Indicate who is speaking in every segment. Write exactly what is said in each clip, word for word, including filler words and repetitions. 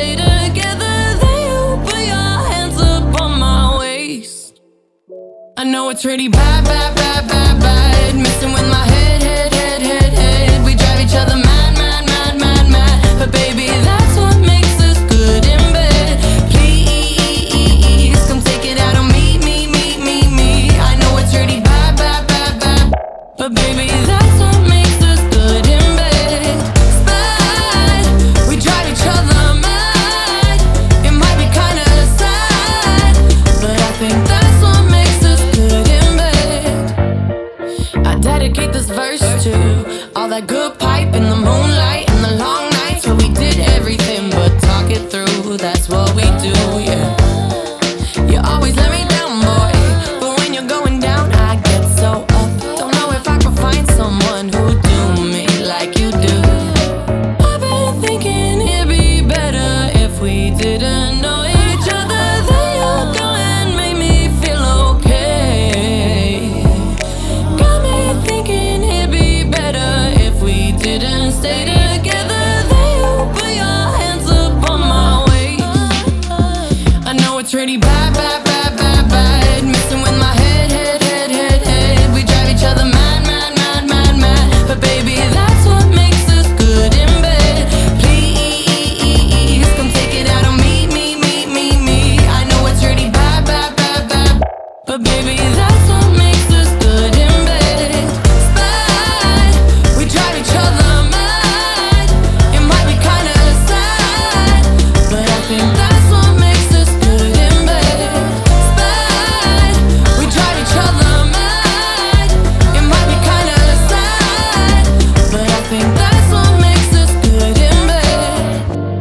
Speaker 1: stay together, then you put your hands up on my waist. I know it's really bad, bad, bad, bad, bad, messing with my head, head, head, head, head. We drive each other mad, mad, mad, mad, mad, but baby, that's what makes us good in bed. Please, come take it out on me, me, me, me, me. I know it's really bad, bad, bad, bad, but baby, that's what makes us good in bed. Bad, we drive each other mad. It might be kinda sad, but I think that's what makes us good in bed. I dedicate this verse to all that good pipe in the moonlight and the long nights where we did everything but talk it through. That's what we do, yeah. You always let me down, boy, but when you're going down, I get so up. Don't know if I could find someone who do me like you do. I've been thinking it'd be better if we didn't know each other. Then you go and make me feel okay. Got me thinking it'd be better if we didn't stay together. Then you put your hands up on my waist. I know it's really bad, bad, bad, bad, bad, messing with my head, head, head, head, head. We drive each other mad, mad, mad, mad, mad, but baby, that's what makes us good in bed. Please, come take it out on me, me, me, me, me. I know it's really bad, bad, bad, bad, but baby, that's what makes us good in bed. Bad, we drive each other mad. It might be kinda sad, but I think that's what makes us good in bed. Bad, we drive each other mad. It might be kinda sad, but I think that's what makes us good in bed.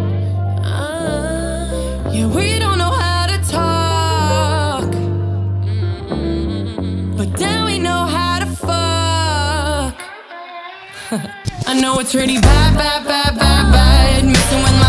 Speaker 1: Ah, yeah, we don't know how to talk, but then we know how to fuck. I know it's really bad, bad, bad, bad, bad, messing with my